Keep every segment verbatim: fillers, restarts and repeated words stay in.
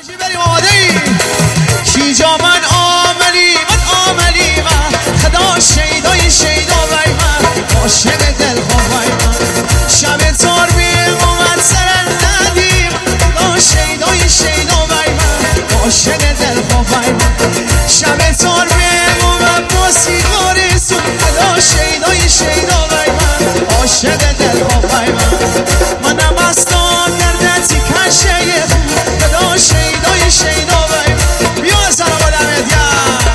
حاجی بریم آماده ای کی جا من عاملی من عاملی من خدا شیدای شیدا بای من عاشق دل خوابای من شب تار بیم اومد سرن ندیم خدا شیدای شیدا بای من عاشق دل خوابای من شب تار بیم اومد با سیگاری سو خدا شیدای شیدا بای من عاشق دل خوابای من منم استا کرده تی کشه خدا شیدای شیدا بای من بیار سلام آدمت یا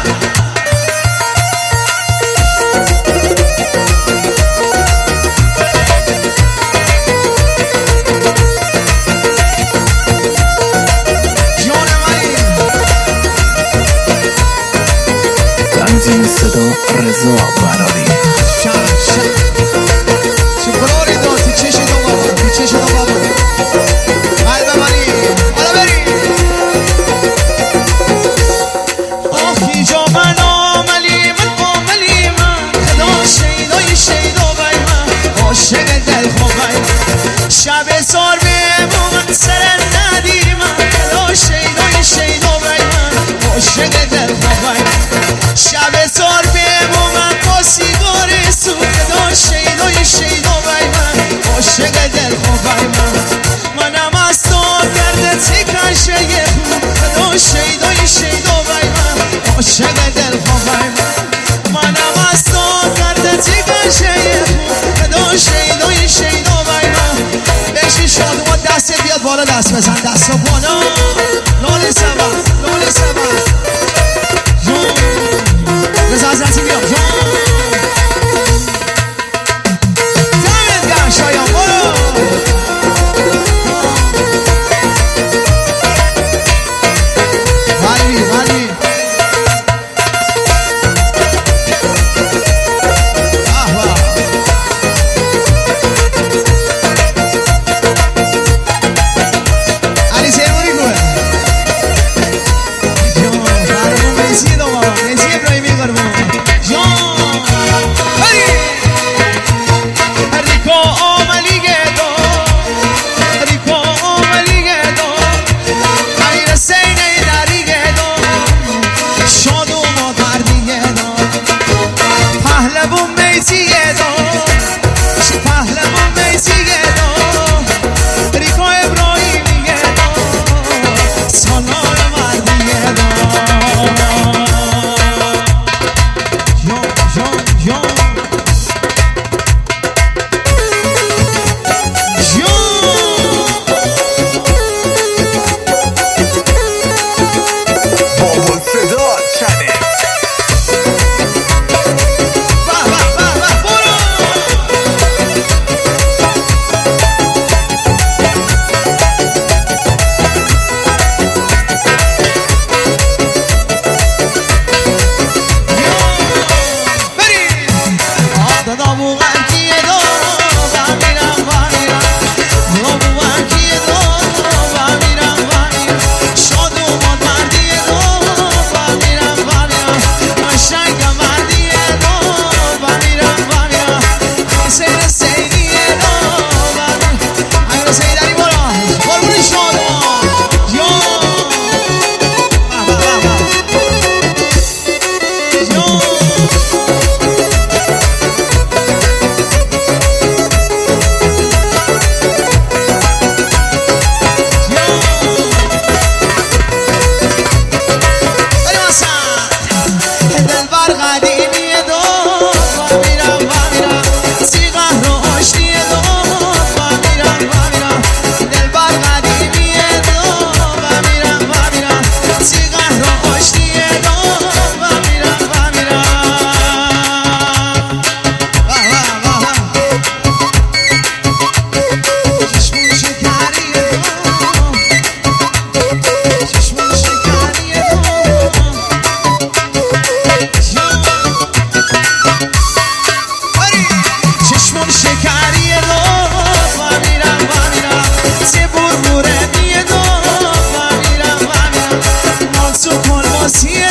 تنظیم صدا رضا براری شب شب شکلاری دو تی چشی دو بابا تی چشی دو بابا قلب منی حالا بری آخی جا من عاملی من عاملی من خدا شیدای شیدا بای من عاشق دل خوابای من شب سار بمون سر ندی من خدا شیدای شیدا بای من عاشق دل خوابای من شب سار بمون با سیگار سو خدا شیدای شیدا بای من عاشق دل خوابای من منم از تو کرده تکن شه خدا شیدای شیدا بای من عاشق دل خوابای من منم از تو کرده تکن شه خدا شیدای شیدا بای من بشی شاد و دست بیاد بالا دست بزن دست بالا لاله سبا لاله سبا رضا حضرتی بیا دمت گرم شایان برو ولی ولی علی سیمونی گوه جو برمون میزی دو بابا میزی ابراهیمی قربون جو بری ریکو آملی گدو ریکو آملی گدو غیر سینه دری گدو شادو ما کردی گدو پهلوون میزی گدو پهلوون میزی گدو ریکو ابراهیمی گدو سالار مردی گدو جو جو جو بابا صدا چنه See